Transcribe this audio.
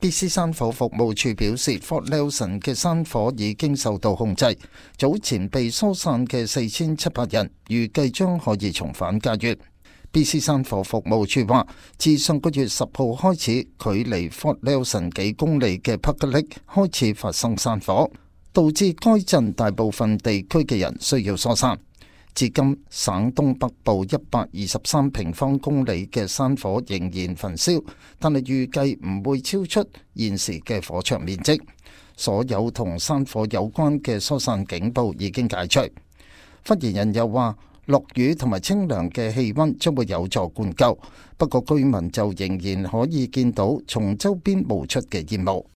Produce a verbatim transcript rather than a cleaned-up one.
必斯山火服務處表示 ，Fort Nelson 嘅山火已經受到控制，早前被疏散嘅四千七百人預計將可以重返家園。必斯山火服務處話，自上個月十號開始，距離 Fort Nelson 幾公里嘅 Parker Lake 開始發生山火，導致該鎮大部分地區嘅人需要疏散。至今，省東北部一百二十三平方公里嘅山火仍然焚燒，但係預計唔會超出現時嘅火場面積。所有同山火有關嘅疏散警報已經解除。發言人又話，落雨同埋清涼嘅氣溫將會有助灌救，不過居民就仍然可以見到從周邊冒出嘅煙霧。